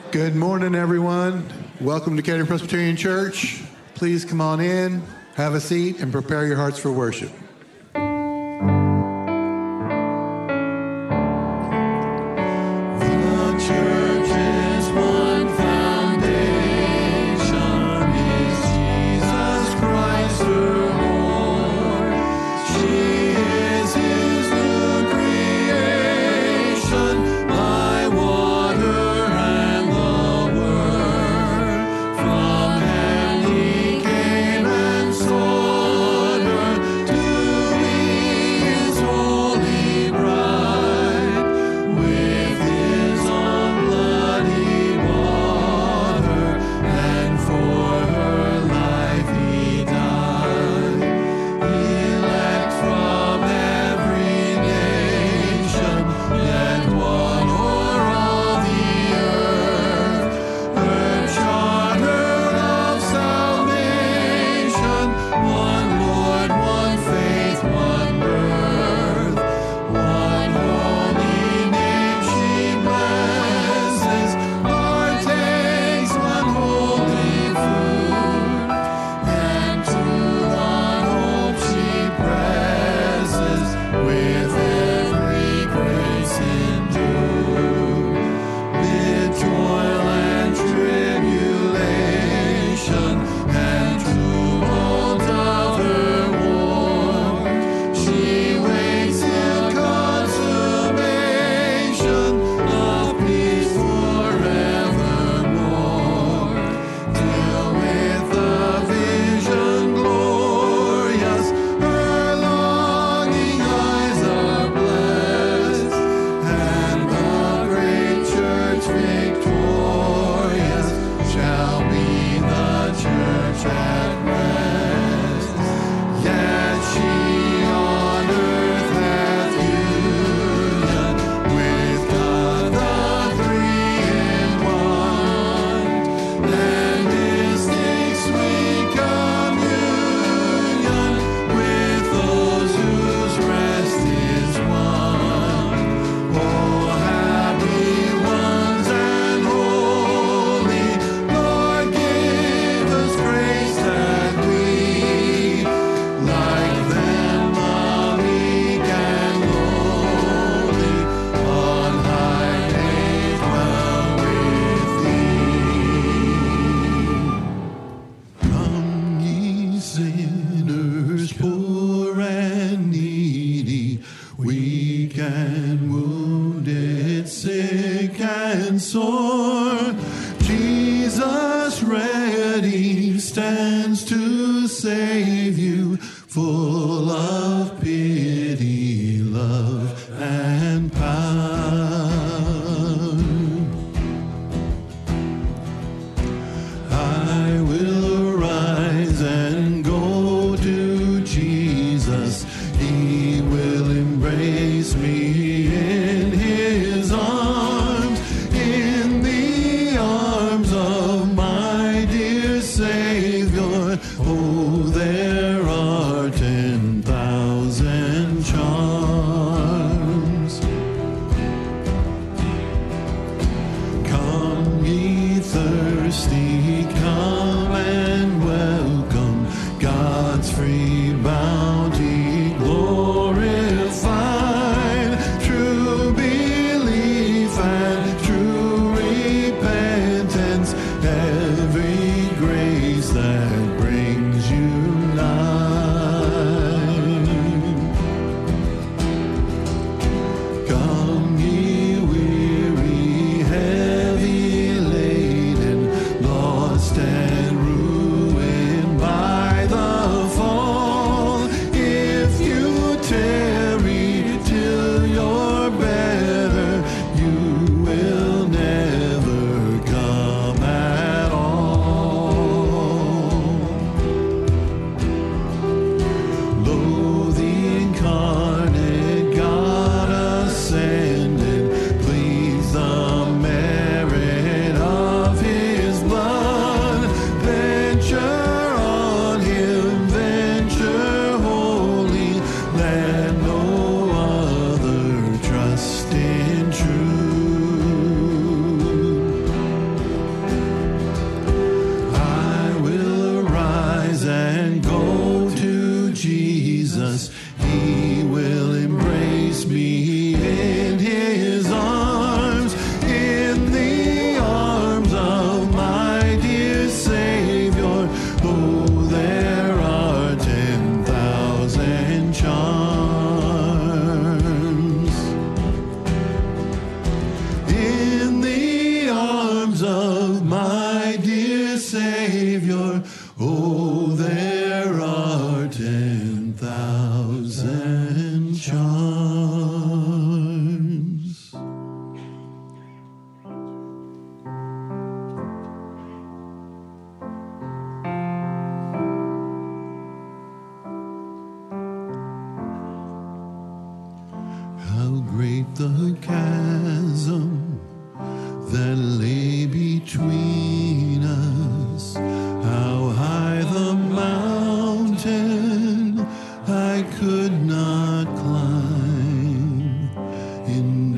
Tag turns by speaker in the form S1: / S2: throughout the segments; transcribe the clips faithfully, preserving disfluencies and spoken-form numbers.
S1: Good morning, everyone. Welcome to Kettering Presbyterian Church. Please come on in, have a seat, and prepare your hearts for worship.
S2: Oh, there are ten thousand. between us. How high the mountain I could not climb. In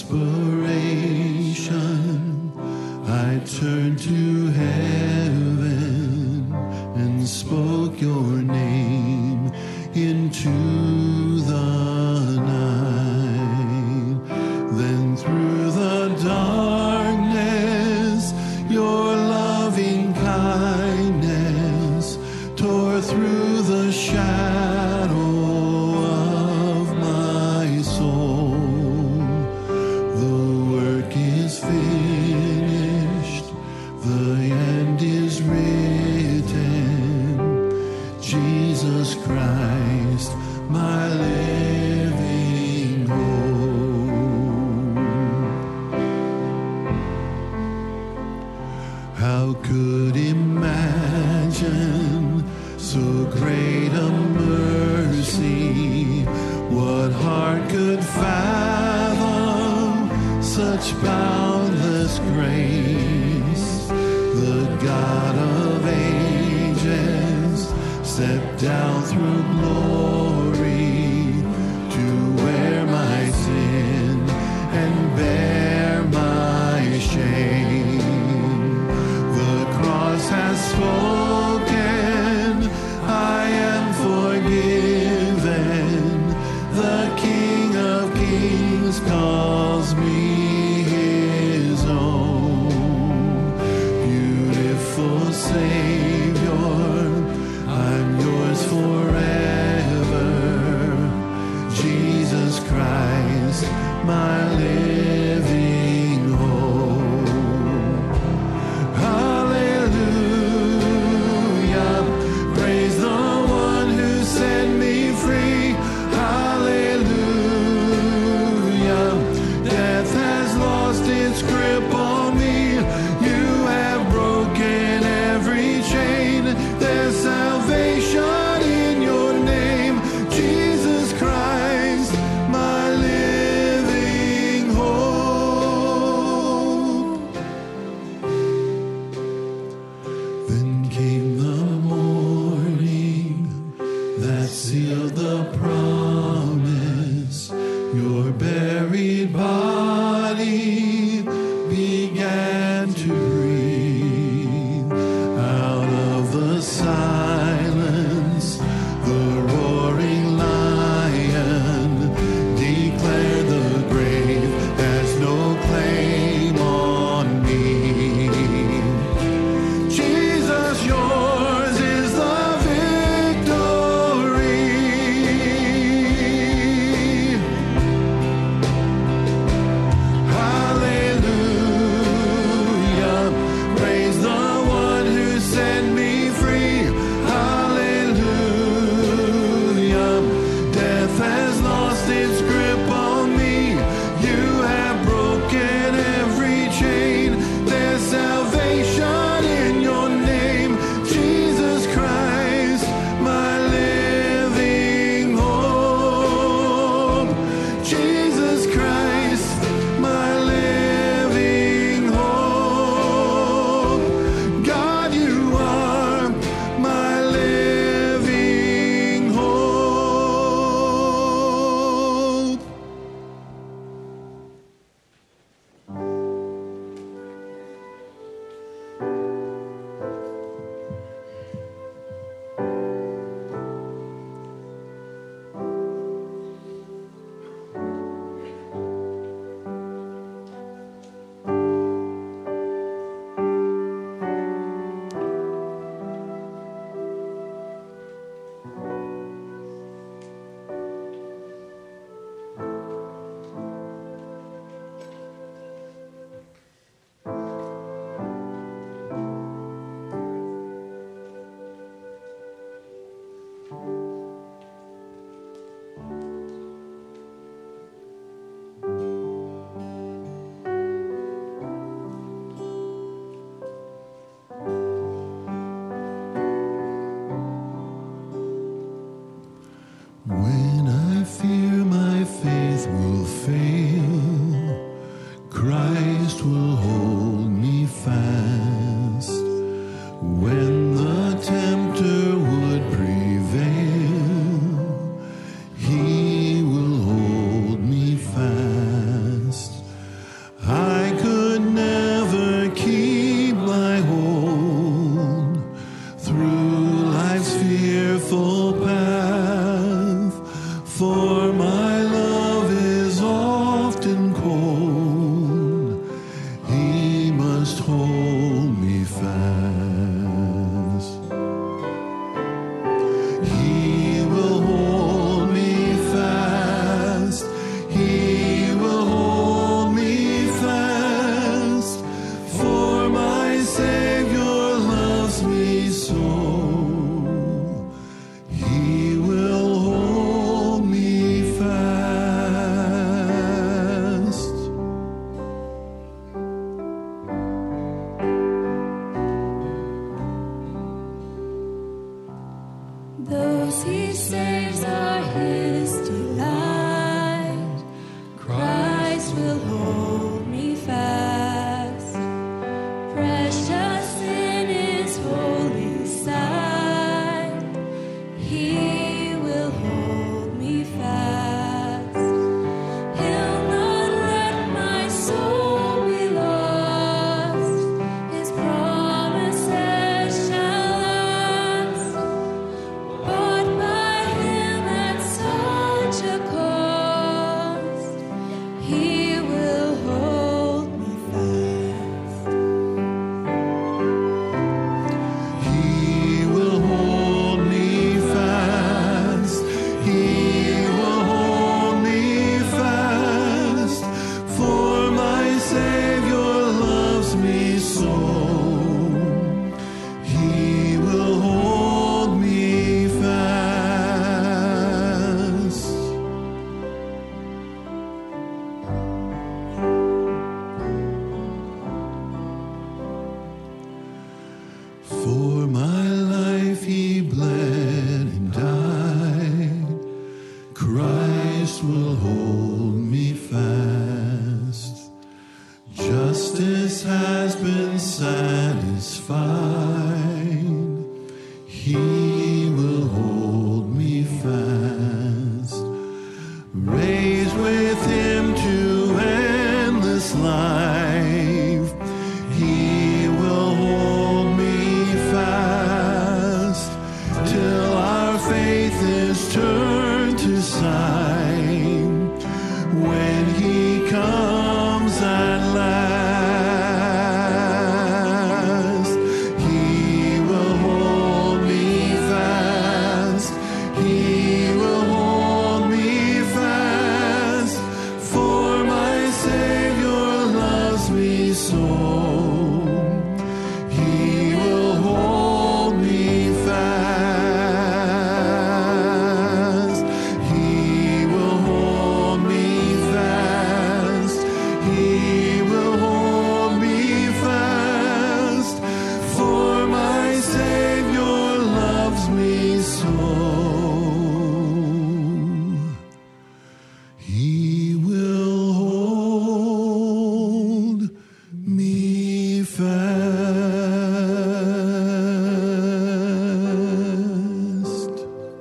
S2: desperation, I turned to heaven and spoke your name into the night. Then through the darkness, your loving kindness tore through the shadow of my soul. The work is finished, the end is written. Jesus Christ, my living hope. How could imagine so great a mercy? What heart could fathom such boundless grace? The God of ages stepped down through glory to wear my sin and bear my shame. The cross has spoken, I am forgiven. The King of Kings calls me his own. Beautiful Savior, I'm yours forever. Jesus Christ, my living hope. Hallelujah, praise the one who set me free. Hallelujah, death has lost its grip on me. You have broken every chain. There's salvation in your name, Jesus Christ, my living hope. Then came the morning that sealed the promise. Your buried body began to breathe. Out of the silence, the roaring lion declared the grave has no claim on me. Jesus, yours is the victory. Hallelujah, just hold me fast. He will hold me fast. He will hold me fast. For my Savior loves me so. He will hold me fast.
S3: Those he saves are his delight. Christ will hold me fast. Precious in his holy sight. He will hold me fast. He'll not let my soul be lost. His promises shall last. Bought by him at such a cost. He will hold me fast.
S2: He will hold me fast. He will hold me fast. For my Savior loves me so. He will hold me fast. For my life he bled and died. Christ will hold me fast. Justice has been satisfied. He will hold me fast. Raised with him to endless life. He will hold me fast till our faith is turned to sight. When he comes at last, he will hold me fast. He will hold me fast. For my Savior loves me so. He will hold me fast. He will hold me fast. He will hold me fast. For my Savior loves me so. He will hold me fast.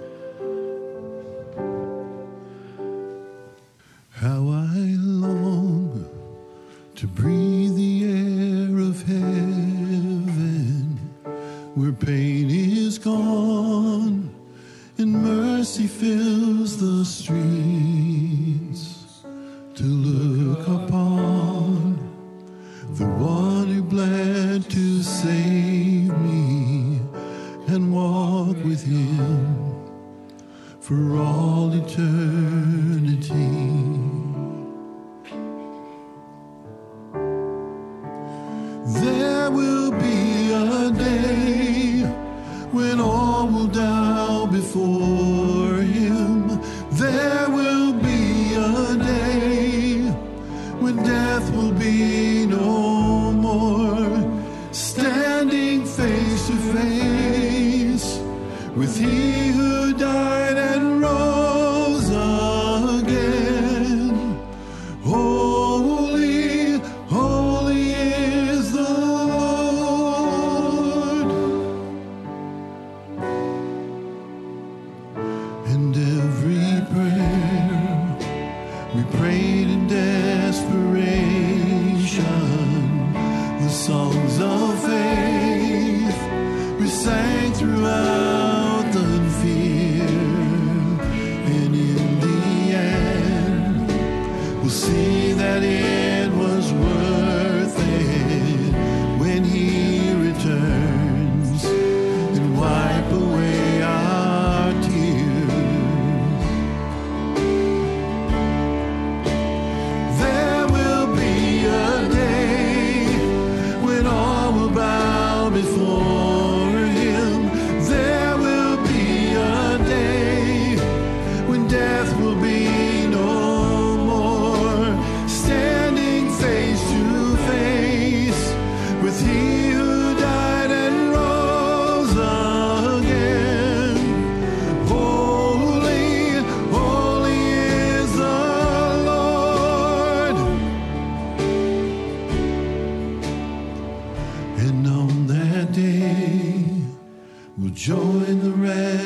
S2: How I long to breathe the air of heaven, where pain is gone and mercy fills the streets, to look upon the one who bled to save me and walk with him for all eternity. There will be a day when all will bow before him. There will be a day when death will be no more. Standing face to face with he who died and rose again. Holy, holy is the Lord. And every prayer we prayed in desperation, the songs of faith we sang throughout the fear, and in the end we'll see that it was worth it. And on that day, we'll join the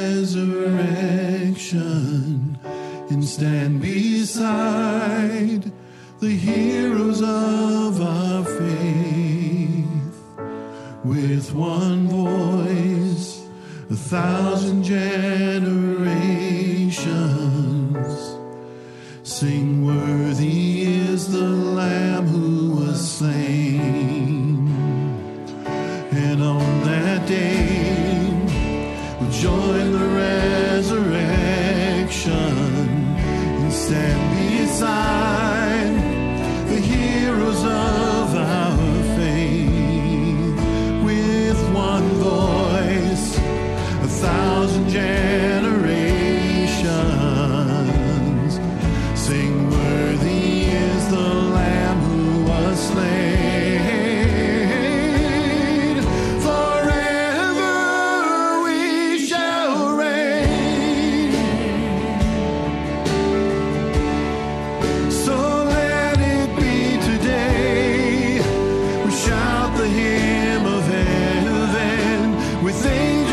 S2: resurrection and stand beside the heroes of our faith. With one voice, a thousand generations sing, worthy is the Lamb who was slain. And on that day, we'll join the resurrection and stand beside the heroes of our faith. With one voice, a thousand generations sing, worthy is the Lamb who was slain. With angels